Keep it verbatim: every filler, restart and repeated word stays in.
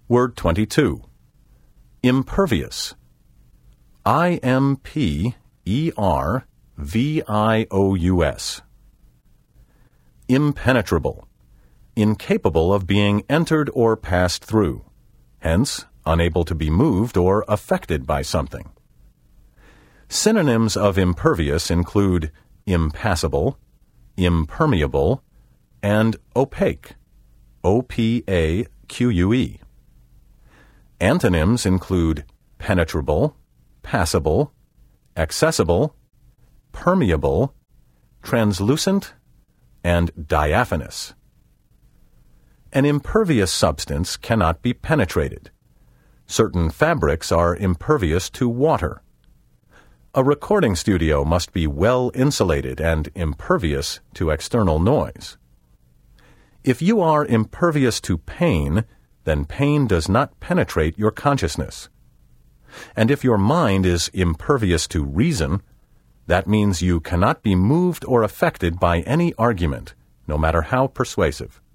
Word twenty-two. Impervious. I M P E R V I O U S. Impenetrable. Incapable of being entered or passed through, hence unable to be moved or affected by something. Synonyms of impervious include impassable, impermeable, and opaque, O P A Q U E. Antonyms include penetrable, passable, accessible, permeable, translucent, and diaphanous. An impervious substance cannot be penetrated. Certain fabrics are impervious to water. A recording studio must be well insulated and impervious to external noise. If you are impervious to pain, then pain does not penetrate your consciousness. And if your mind is impervious to reason, that means you cannot be moved or affected by any argument, no matter how persuasive.